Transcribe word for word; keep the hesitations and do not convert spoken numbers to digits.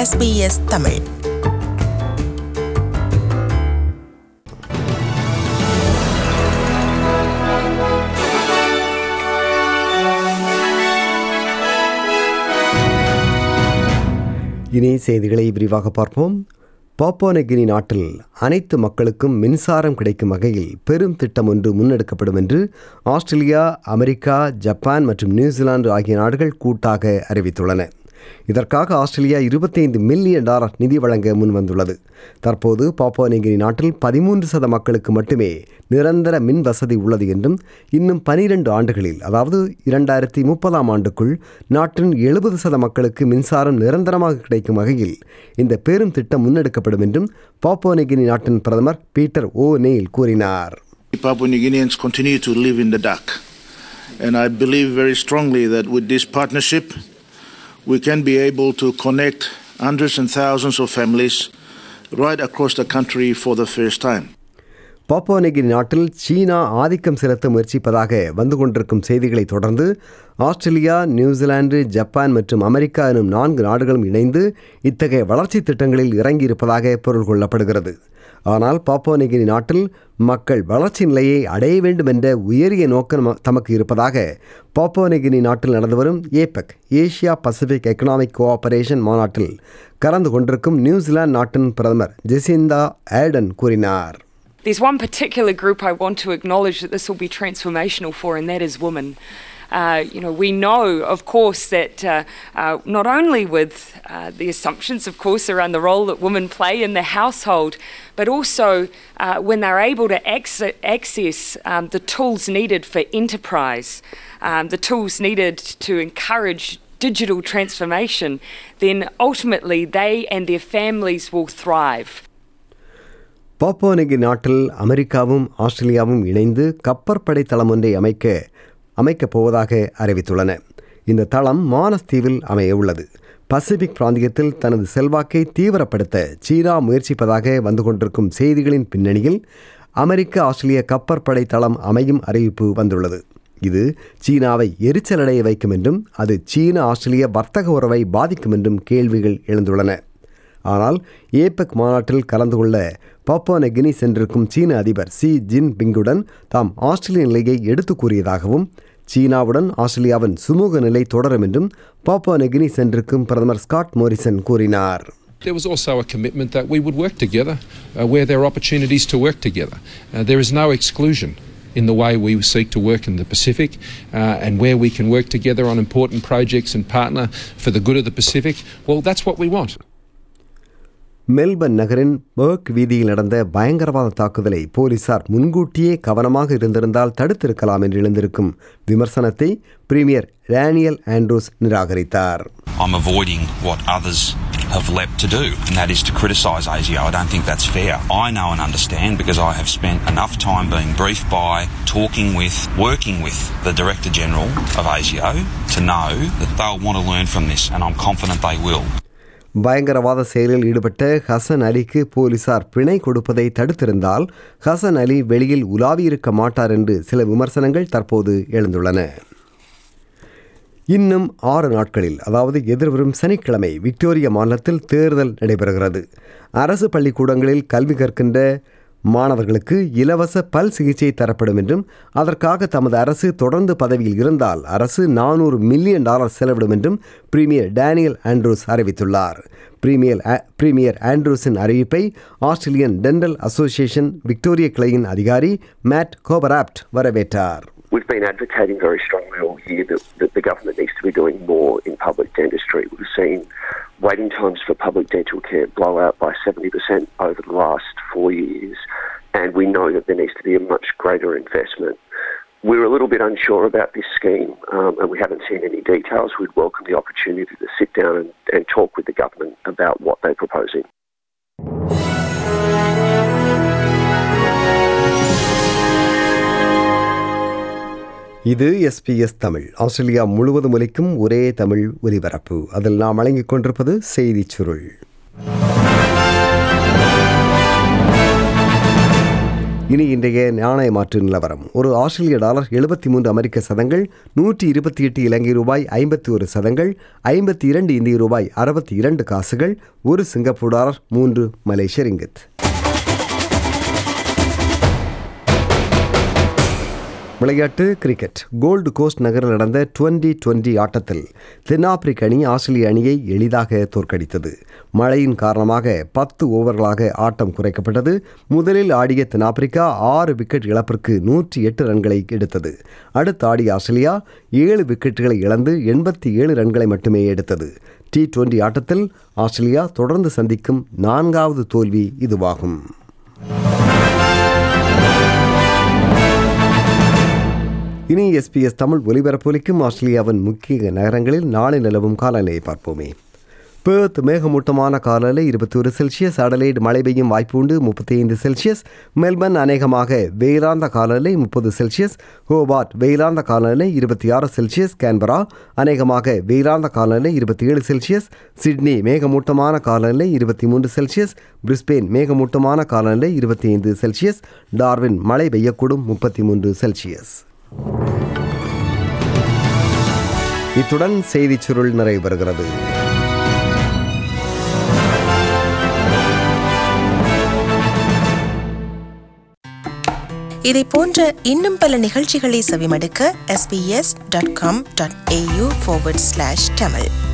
S B S Tamil. இனி செய்திகளை விரிவாக பார்ப்போம். பாப்புவா நியூகினி நாட்டில் அனைத்து மக்களுக்கும் மின்சாரம் கிடைக்கும் வகையில் பெரும் திட்டம் ஒன்று முன்னெடுக்கப்படும் என்று ஆஸ்திரேலியா, அமெரிக்கா, ஜப்பான் மற்றும் நியூசிலாந்து ஆகிய நாடுகள் கூட்டாக அறிவித்துள்ளன. இதற்காக ஆஸ்திரேலியா இருபத்தைந்து மில்லியன் டாலர் நிதி வழங்க முன்வந்துள்ளது. தற்போது பாப்புவா நியூகினி நாட்டில் பதிமூன்று சத மக்களுக்கு மட்டுமே நிரந்தர மின் வசதி உள்ளது என்றும் இன்னும் பனிரெண்டு ஆண்டுகளில், அதாவது இரண்டாயிரத்தி முப்பதாம் ஆண்டுக்குள் நாட்டின் எழுபது சத மக்களுக்கு மின்சாரம் நிரந்தரமாக கிடைக்கும் வகையில் இந்த பெரும் திட்டம் முன்னெடுக்கப்படும் என்றும் பாப்புவா நியூகினி நாட்டின் பிரதமர் பீட்டர் ஓ நெயில் கூறினார். Papua New Guineans continue to live in the dark, and I believe very strongly that with this partnership we can be able to connect hundreds and thousands of families right across the country for the first time. Papua New Guinea நாட்டில் China ஆதிக்கம் செலுத்த முயற்சிப்பதாக வந்து கொண்டிருக்கும் செய்திகளை தொடர்ந்து Australia, New Zealand, Japan மற்றும் America எனும் நான்கு நாடுகளும் இணைந்து இத்தகைய வளர்ச்சி திட்டங்களில் இறங்கியிருப்பதாக பொருள் கொள்ளப்படுகிறது. ஆனால் பாப்புவா நியூகினி நாட்டில் மக்கள் வளர்ச்சி நிலையை அடைய வேண்டும் என்ற உயரிய நோக்கம் தமக்கு இருப்பதாக பாப்புவா நியூகினி நாட்டில் நடந்து வரும் APEC, Asia Pacific economic cooperation மாநாட்டில் கலந்து கொண்டிருக்கும் நியூசிலாந்து நாட்டின் பிரதமர் ஜெசிந்தா ஆர்டன் கூறினார். There's one particular group I want to acknowledge that this will be transformational for, and that is women. Uh, you know, we know, of course, that uh, uh, not only with uh, the assumptions, of course, around the role that women play in the household, but also uh, when they're able to ac- access um, the tools needed for enterprise, um, the tools needed to encourage digital transformation, then ultimately they and their families will thrive. Papua New Guinea நாட்டில் அமெரிக்காவும் ஆஸ்திரேலியாவும் இணைந்து கப்பற்படை தளம் ஒன்றை அமைக்க அமைக்கப் போவதாக அறிவித்துள்ளன. இந்த தளம் மானஸ் தீவில் அமைய உள்ளது. பசிபிக் பிராந்தியத்தில் தனது செல்வாக்கை தீவிரப்படுத்த சீனா முயற்சிப்பதாக வந்து கொண்டிருக்கும் செய்திகளின் பின்னணியில் அமெரிக்க ஆஸ்திரேலிய கப்பற்படை தளம் அமையும் அறிவிப்பு வந்துள்ளது. இது சீனாவை எரிச்சலடைய வைக்கும் என்றும் அது சீன ஆஸ்திரேலிய வர்த்தக உறவை பாதிக்கும் என்றும் கேள்விகள் எழுந்துள்ளன. ஆனால் ஏபெக் மாநாட்டில் கலந்து கொள்ள பாப்புவா நியூகினி சென்றிருக்கும் சீன அதிபர் ஷி ஜின்பிங்குடன் தாம் ஆஸ்திரேலிய நிலையை எடுத்து கூறியதாகவும் சீனாவுடன் ஆஸ்திரேலியாவின் சுமூக நிலை தொடரும் என்றும் பாப்புவா நியூகினி சென்றிருக்கும் பிரதமர் ஸ்காட் மோரிசன் கூறினார். There was also a commitment that we would work together uh, where there are opportunities to work together. Uh, there is no exclusion in the way we seek to work in the Pacific uh, and where we can work together on important projects and partner for the good of the Pacific. Well, that's what we want. Melbourne நகரின் Bourke வீதியில் நடந்த பயங்கரவாத தாக்குதலை போலீசார் முன்கூட்டியே கவனமாக இருந்திருந்தால் தடுத்திருக்கலாம் என்று எழுந்திருக்கும் விமர்சனத்தை பிரீமியர் டேனியல் ஆண்ட்ரூஸ் நிராகரித்தார். I'm avoiding what others have leapt to do, and that is to criticise A S I O. I don't think that's fair. I know and understand because I have spent enough time being briefed by, talking with, working with the Director General of A S I O to know that they'll want to learn from this, and I'm confident they will. பயங்கரவாத செயலில் ஈடுபட்ட ஹசன் அலிக்கு போலீசார் பிணை கொடுப்பதை தடுத்திருந்தால் ஹசன் அலி வெளியில் உலாவியிருக்க மாட்டார் என்று சில விமர்சனங்கள் தற்போது எழுந்துள்ளன. இன்னும் ஆறு நாட்களில், அதாவது எதிர்வரும் சனிக்கிழமை விக்டோரியா மாநிலத்தில் தேர்தல் நடைபெறுகிறது. அரசு பள்ளிக்கூடங்களில் கல்வி கற்கின்ற மாணவர்களுக்கு இலவச பல் சிகிச்சை தரப்படும் என்றும் அதற்காக தமது அரசு தொடர்ந்து பதவியில் இருந்தால் அரசு நானூறு மில்லியன் டாலர் செலவிடும் என்றும் பிரீமியர் டேனியல் ஆண்ட்ரூஸ் அறிவித்துள்ளார். பிரீமியர் பிரீமியர் ஆண்ட்ரூஸின் அறிவிப்பை ஆஸ்திரேலியன் டென்டல் அசோசியேஷன் விக்டோரியா கிளையின் அதிகாரி மேட் கோபராப்ட் வரவேற்றார். We've been advocating very strongly all year that, that the government needs to be doing more in public dentistry. We've seen waiting times for public dental care blow out by seventy percent over the last four years, and we know that there needs to be a much greater investment. We're a little bit unsure about this scheme, um, and we haven't seen any details. We'd welcome the opportunity to sit down and, and talk with the government about what they're proposing. இது S B S Tamil. Australia முழுவதும் ஒலிக்கும் ஒரே தமிழ் ஒலிபரப்பு. அதில் நாம் வழங்கிக் கொண்டிருப்பது செய்திச் சுருள். இனி இன்றைய நாணய மாற்று நிலவரம். ஒரு ஆஸ்திரேலிய டாலர் எழுபத்தி மூன்று அமெரிக்க சதங்கள், நூற்றி இருபத்தி எட்டு இலங்கை ரூபாய் ஐம்பத்தி ஒரு சதங்கள், ஐம்பத்தி இரண்டு இந்திய ரூபாய் அறுபத்தி இரண்டு காசுகள், ஒரு சிங்கப்பூர் டாலர் மூன்று மலேசிய ரிங்கித். விளையாட்டு கிரிக்கெட். கோல்டு கோஸ்ட் நகரில் நடந்த டுவெண்டி டுவெண்டி ஆட்டத்தில் தென்னாப்பிரிக்க அணி ஆஸ்திரேலிய அணியை எளிதாக தோற்கடித்தது. மழையின் காரணமாக பத்து ஓவர்களாக ஆட்டம் குறைக்கப்பட்டது. முதலில் ஆடிய தென்னாப்பிரிக்கா ஆறு விக்கெட் இழப்பிற்கு நூற்றி எட்டு ரன்களை எடுத்தது. அடுத்து ஆடிய ஆஸ்திரேலியா ஏழு விக்கெட்டுகளை இழந்து எண்பத்தி ஏழு ரன்களை மட்டுமே எடுத்தது. டி டுவெண்டி ஆட்டத்தில் ஆஸ்திரேலியா தொடர்ந்து சந்திக்கும் நான்காவது தோல்வி இதுவாகும். இனி எஸ்பிஎஸ் தமிழ் ஒலிபரப்பொலிக்கும் ஆஸ்திரேலியாவின் முக்கிய நகரங்களில் நாளை நிலவும் காலநிலையை பார்ப்போமே. பெர்த் மேகமூட்டமான காலநிலை இருபத்தி ஒரு செல்சியஸ், அடலைட் மழை பெய்யும் வாய்ப்பு உண்டு முப்பத்தி ஐந்து செல்சியஸ், மெல்பர்ன் அநேகமாக வெயிலார்ந்த காலநிலை முப்பது செல்சியஸ், ஹோபார்ட் வெயிலார்ந்த காலநிலை இருபத்தி ஆறு செல்சியஸ், கேன்பரா அநேகமாக வெயிலார்ந்த காலநிலை இருபத்தி ஏழு செல்சியஸ், சிட்னி மேகமூட்டமான காலநிலை இருபத்தி மூன்று செல்சியஸ், பிரிஸ்பேன் மேகமூட்டமான காலநிலை இருபத்தி ஐந்து செல்சியஸ், டார்வின் மழை பெய்யக்கூடும் முப்பத்தி மூன்று செல்சியஸ். இத்துடன் செய்திச் சுருள் நிறைவு பெறுகிறது. இதை போன்ற இன்னும் பல நிகழ்ச்சிகளை செவிமடுக்க S B S dot com dot A U forward slash Tamil